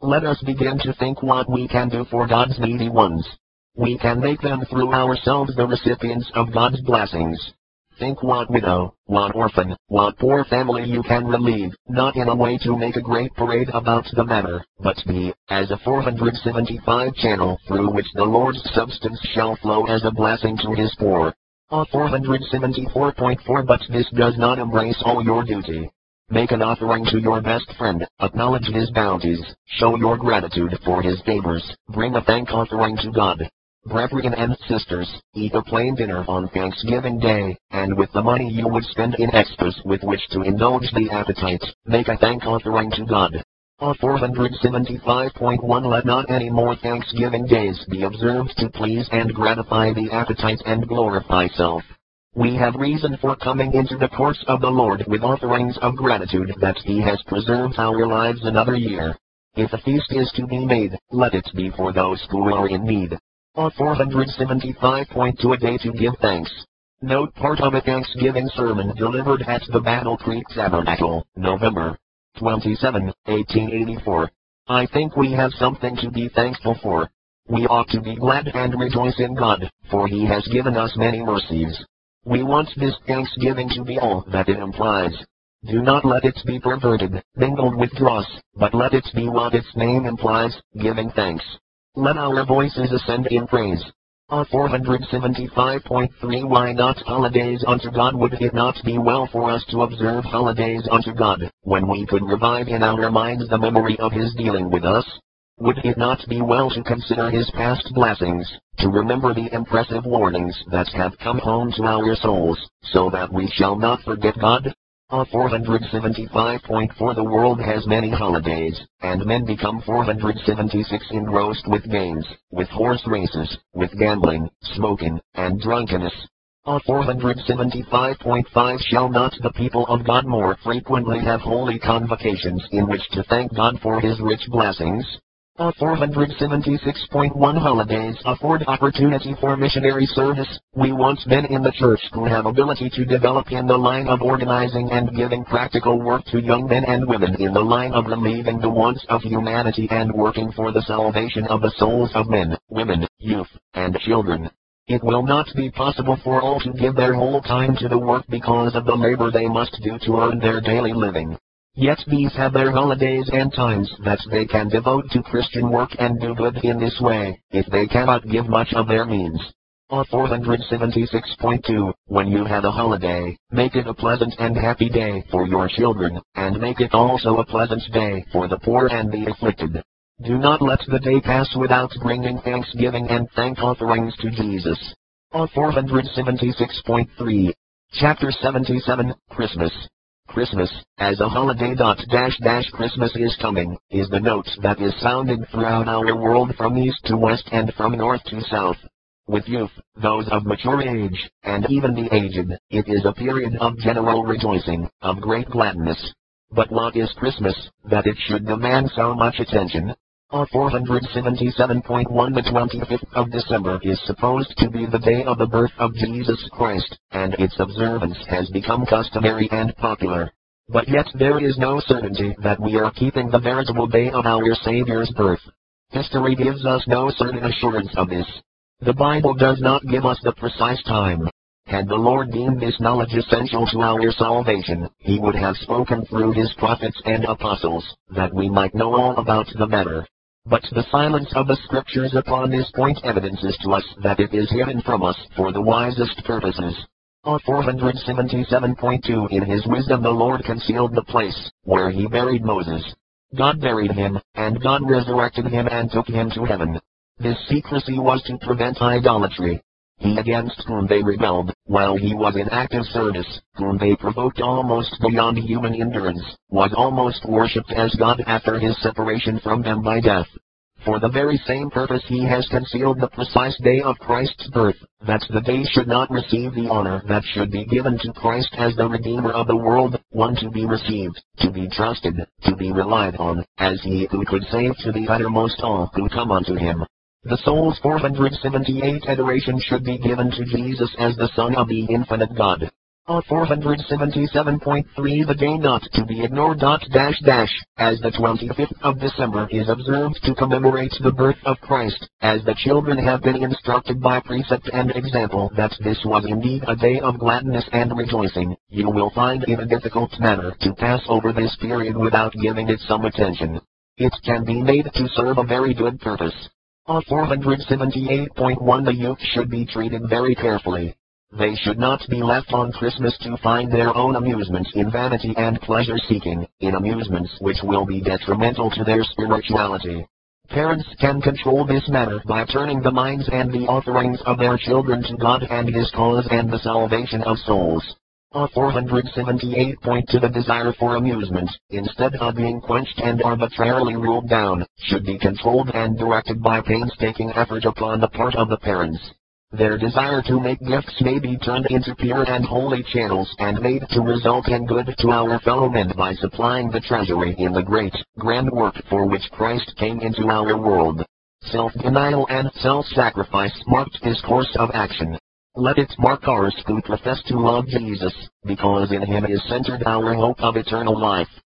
Let us begin to think what we can do for God's needy ones. We can make them through ourselves the recipients of God's blessings. Think what widow, what orphan, what poor family you can relieve, not in a way to make a great parade about the matter, but be, as a 475 channel through which the Lord's substance shall flow as a blessing to His poor. 474.4 But this does not embrace all your duty. Make an offering to your best friend, acknowledge his bounties, show your gratitude for his favors, bring a thank offering to God. Brethren and sisters, eat a plain dinner on Thanksgiving Day, and with the money you would spend in extras with which to indulge the appetite, make a thank offering to God. 475.1 Let not any more Thanksgiving days be observed to please and gratify the appetite and glorify self. We have reason for coming into the courts of the Lord with offerings of gratitude that He has preserved our lives another year. If a feast is to be made, let it be for those who are in need. 475.2 A day to give thanks. Note part of a Thanksgiving sermon delivered at the Battle Creek Tabernacle, November 27, 1884. I think we have something to be thankful for. We ought to be glad and rejoice in God, for He has given us many mercies. We want this thanksgiving to be all that it implies. Do not let it be perverted, mingled with dross, but let it be what its name implies, giving thanks. Let our voices ascend in praise. 475.3 Why not holidays unto God? Would it not be well for us to observe holidays unto God, when we could revive in our minds the memory of His dealing with us? Would it not be well to consider His past blessings, to remember the impressive warnings that have come home to our souls, so that we shall not forget God? 475.4 The world has many holidays, and men become 476 engrossed with games, with horse races, with gambling, smoking, and drunkenness. 475.5 Shall not the people of God more frequently have holy convocations in which to thank God for His rich blessings? 476.1 Holidays afford opportunity for missionary service. We want men in the church who have ability to develop in the line of organizing and giving practical work to young men and women in the line of relieving the wants of humanity and working for the salvation of the souls of men, women, youth, and children. It will not be possible for all to give their whole time to the work because of the labor they must do to earn their daily living. Yet these have their holidays and times that they can devote to Christian work and do good in this way, if they cannot give much of their means. 476.2 When you have a holiday, make it a pleasant and happy day for your children, and make it also a pleasant day for the poor and the afflicted. Do not let the day pass without bringing thanksgiving and thank offerings to Jesus. 476.3 Chapter 77 Christmas. Christmas, as a holiday. Christmas is coming, is the note that is sounded throughout our world from east to west and from north to south. With youth, those of mature age, and even the aged, it is a period of general rejoicing, of great gladness. But what is Christmas, that it should demand so much attention? 477.1 The 25th of December is supposed to be the day of the birth of Jesus Christ, and its observance has become customary and popular. But yet there is no certainty that we are keeping the veritable day of our Savior's birth. History gives us no certain assurance of this. The Bible does not give us the precise time. Had the Lord deemed this knowledge essential to our salvation, He would have spoken through His prophets and apostles, that we might know all about the matter. But the silence of the Scriptures upon this point evidences to us that it is hidden from us for the wisest purposes. 477.2 In His wisdom the Lord concealed the place where He buried Moses. God buried him, and God resurrected him and took him to heaven. This secrecy was to prevent idolatry. He against whom they rebelled, while He was in active service, whom they provoked almost beyond human endurance, was almost worshipped as God after His separation from them by death. For the very same purpose He has concealed the precise day of Christ's birth, that the day should not receive the honor that should be given to Christ as the Redeemer of the world, one to be received, to be trusted, to be relied on, as He who could save to the uttermost all who come unto Him. The soul's 478 adoration should be given to Jesus as the Son of the infinite God. 477.3 The day not to be ignored. As the 25th of December is observed to commemorate the birth of Christ, as the children have been instructed by precept and example that this was indeed a day of gladness and rejoicing, you will find it a difficult matter to pass over this period without giving it some attention. It can be made to serve a very good purpose. 478.1 The youth should be treated very carefully. They should not be left on Christmas to find their own amusement in vanity and pleasure-seeking, in amusements which will be detrimental to their spirituality. Parents can control this matter by turning the minds and the offerings of their children to God and His cause and the salvation of souls. 478.2 The desire for amusement, instead of being quenched and arbitrarily ruled down, should be controlled and directed by painstaking effort upon the part of the parents. Their desire to make gifts may be turned into pure and holy channels and made to result in good to our fellow men by supplying the treasury in the great, grand work for which Christ came into our world. Self-denial and self-sacrifice marked His course of action. Let it mark ours who profess to love Jesus, because in Him is centered our hope of eternal life.